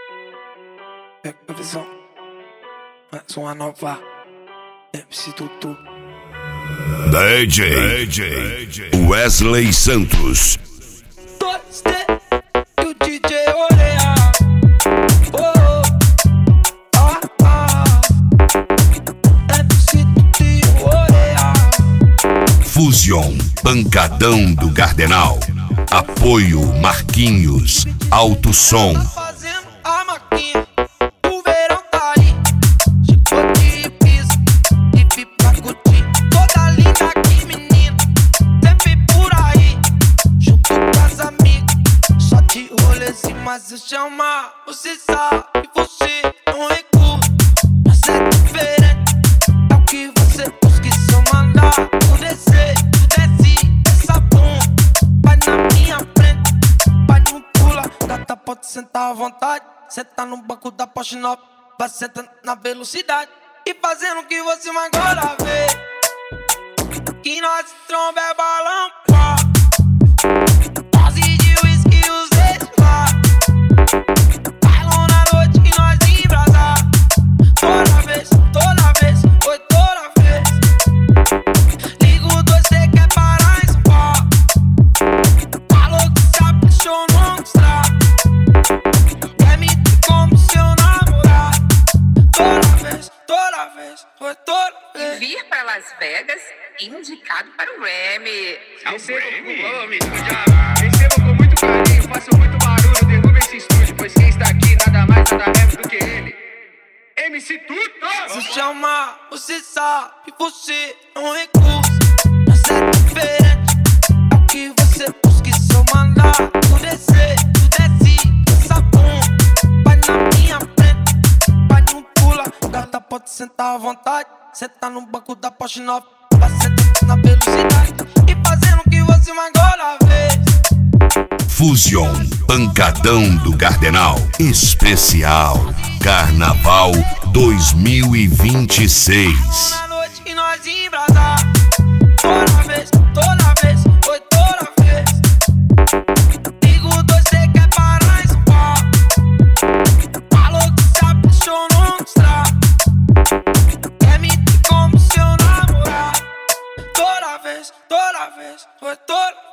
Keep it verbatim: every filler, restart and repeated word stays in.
Pega a visão, mais uma nova M C Tutu. D J, D J Wesley Santos. Dois D e o D J Oreia. Oh, ah, ah. M C Tutu e Oreia. Fusion, pancadão do Gardenal. Apoio Marquinhos, Alto Som. Tá fazendo a maquinha, o verão tá aí. Chicote e piso, e pipa curtir. Toda linda aqui, menina, sempre por aí. Junto com as amigas, só de rolezinho. Mas eu chamar, você sabe que você não recua. Mas é diferente, é o que você busca. E se eu mandar tu descer, tu desce essa bunda. Vai na minha frente, vai não pula. Gata, pode sentar à vontade. Senta no banco da Porsche nova, vai sentando na velocidade e fazendo o que você mais agora vê. Que nós tromba é balão, pá. Dose de whisky e os ex lá. Bailão na noite que nós embrasar. Toda vez, toda vez, foi toda vez. Ligo dois, cê quer parar em São Paulo. Falou que se apaixonou, mostrar. Quer me ter como seu namorado. Toda vez, toda vez, foi toda vez. Vir para Las Vegas, indicado para o Grammy. Recebo com, oh, menino diabo. Recebo com muito carinho, faço muito barulho, derruba esse estúdio, pois quem está aqui nada mais, nada menos do que ele. M C Tutu! Se chamar, você sabe que você não recusa. Mas é diferente, é o que você busca. E se eu mandar tu descer, tu desce essa bunda. Vai na minha frente, vai não pula. Gata, pode sentar à vontade. Senta no banco da Porsche nova, vai sentando na velocidade e fazendo o que você mais agora vê. Fusion, pancadão do Gardenal. Especial Carnaval dois mil e vinte e seis. Na noite que nós embrasar. Toda vez, toda vez, foi toda vez. Ligo dois, cê quer parar em São Paulo. Falou que se apaixonou, mostrar. Quer me ter como seu namorado. Toda vez, toda vez, foi toda vez.